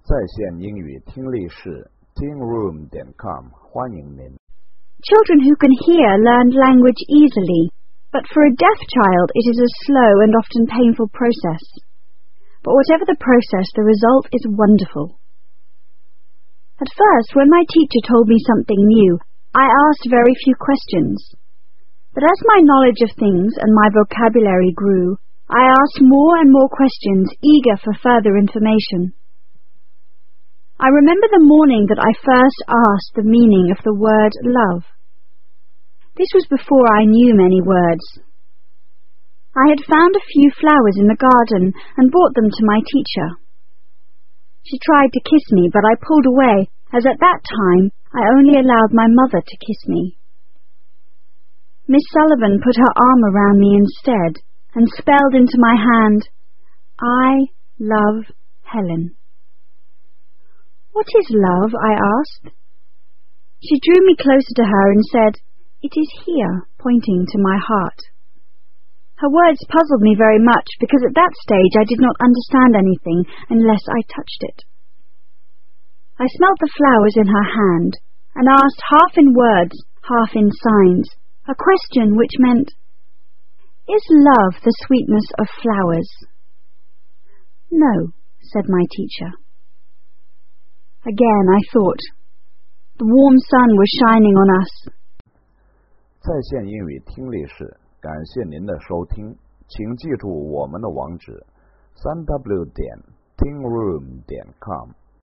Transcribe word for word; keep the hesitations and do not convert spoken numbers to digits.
在线英语听力室 teen room 点 com 欢迎您。 Children who can hear learn language easily, but for a deaf child it is a slow and often painful process. But whatever the process, the result is wonderful. At first, when my teacher told me something new, I asked very few questions. But as my knowledge of things and my vocabulary grew, I asked more and more questions, eager for further information. I remember the morning that I first asked the meaning of the word love. This was before I knew many words. I had found a few flowers in the garden and brought them to my teacher. She tried to kiss me, but I pulled away, as at that time I only allowed my mother to kiss me. Miss Sullivan put her arm around me instead and spelled into my hand, I love Helen. What is love? I asked. She drew me closer to her and said, It is here, pointing to my heart. Her words puzzled me very much, because at that stage I did not understand anything unless I touched it. I smelt the flowers in her hand, and asked half in words, half in signs, a question which meant, Is love the sweetness of flowers? No, said my teacher. Again I thought. The warm sun was shining on us. 在线英语听力室，感谢您的收听，请记住我们的网址 三 w 点 teen room 点 com。